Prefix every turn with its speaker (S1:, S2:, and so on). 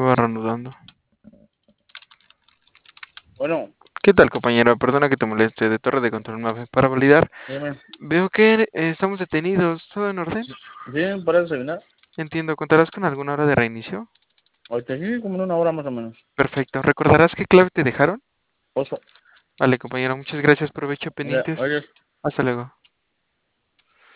S1: Estaba reanudando.
S2: Bueno,
S1: ¿Qué tal, compañero? Perdona que te moleste. De Torre de Control Mafia. Para validar,
S2: dime.
S1: veo que estamos detenidos. ¿Todo en orden?
S2: ¿Bien para desayunar?
S1: Entiendo. ¿Contarás con alguna hora de reinicio?
S2: Ahorita sí, como en una hora más o menos.
S1: Perfecto. ¿Recordarás qué clave te dejaron?
S2: Oso.
S1: Vale, compañero. Muchas gracias. Provecho
S2: Mira,
S1: pendientes.
S2: oye,
S1: Hasta luego.